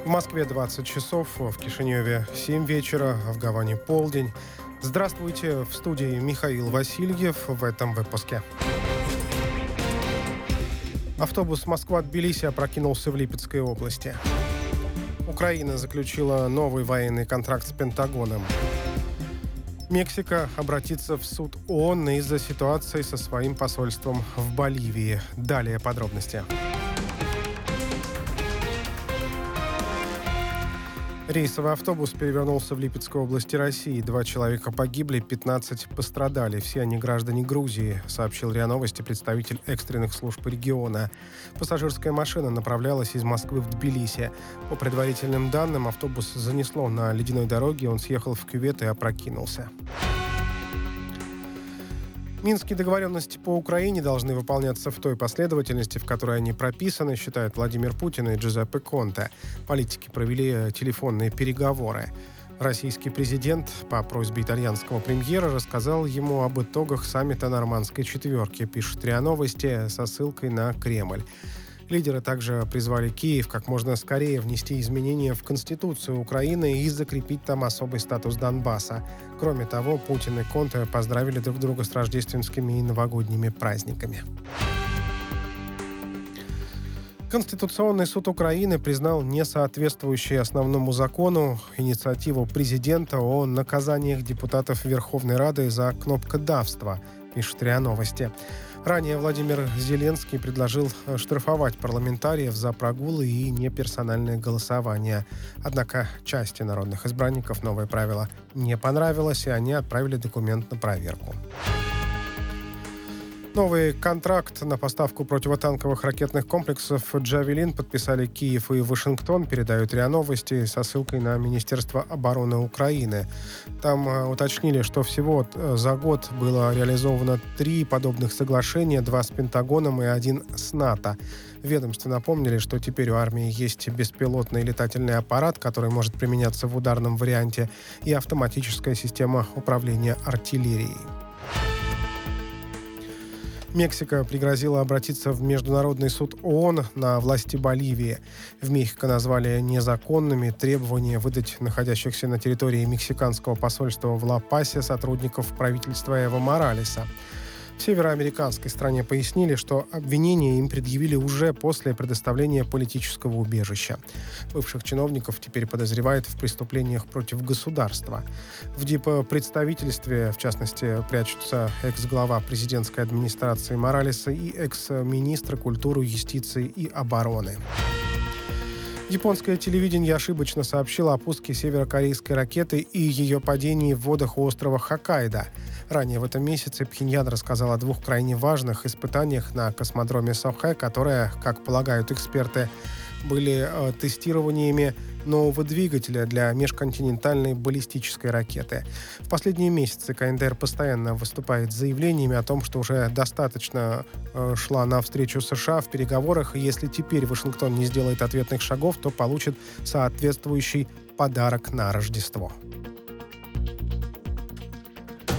В Москве 20 часов, в Кишиневе 7 вечера, в Гаване полдень. Здравствуйте, в студии Михаил Васильев в этом выпуске. Автобус Москва-Тбилиси опрокинулся в Липецкой области. Украина заключила новый военный контракт с Пентагоном. Мексика обратится в суд ООН из-за ситуации со своим посольством в Боливии. Далее подробности. Рейсовый автобус перевернулся в Липецкой области России. 2 человека погибли, 15 пострадали. Все они граждане Грузии, сообщил РИА Новости представитель экстренных служб региона. Пассажирская машина направлялась из Москвы в Тбилиси. По предварительным данным, автобус занесло на ледяной дороге, он съехал в кювет и опрокинулся. Минские договоренности по Украине должны выполняться в той последовательности, в которой они прописаны, считают Владимир Путин и Джузеппе Конте. Политики провели телефонные переговоры. Российский президент по просьбе итальянского премьера рассказал ему об итогах саммита «Нормандской четверки», пишет РИА Новости со ссылкой на Кремль. Лидеры также призвали Киев как можно скорее внести изменения в Конституцию Украины и закрепить там особый статус Донбасса. Кроме того, Путин и Конте поздравили друг друга с рождественскими и новогодними праздниками. Конституционный суд Украины признал несоответствующей основному закону инициативу президента о наказаниях депутатов Верховной Рады за кнопкодавство, пишет РИА Новости. Ранее Владимир Зеленский предложил штрафовать парламентариев за прогулы и неперсональное голосование. Однако части народных избранников новое правило не понравилось, и они отправили документ на проверку. Новый контракт на поставку противотанковых ракетных комплексов «Джавелин» подписали Киев и Вашингтон, передают РИА Новости со ссылкой на Министерство обороны Украины. Там уточнили, что всего за год было реализовано 3 подобных соглашения, 2 с Пентагоном и 1 с НАТО. В ведомстве напомнили, что теперь у армии есть беспилотный летательный аппарат, который может применяться в ударном варианте, и автоматическая система управления артиллерией. Мексика пригрозила обратиться в Международный суд ООН на власти Боливии. В Мехико назвали незаконными требования выдать находящихся на территории мексиканского посольства в Ла-Пасе сотрудников правительства Эво Моралеса. В североамериканской стране пояснили, что обвинения им предъявили уже после предоставления политического убежища. Бывших чиновников теперь подозревают в преступлениях против государства. В диппредставительстве, в частности, прячутся экс-глава президентской администрации Моралеса и экс-министр культуры, юстиции и обороны. Японское телевидение ошибочно сообщило о пуске северокорейской ракеты и ее падении в водах острова Хоккайдо. Ранее в этом месяце Пхеньян рассказал о 2 крайне важных испытаниях на космодроме Сохэ, которые, как полагают эксперты, были тестированиями нового двигателя для межконтинентальной баллистической ракеты. В последние месяцы КНДР постоянно выступает с заявлениями о том, что уже достаточно шла навстречу США в переговорах, и если теперь Вашингтон не сделает ответных шагов, то получит соответствующий подарок на Рождество.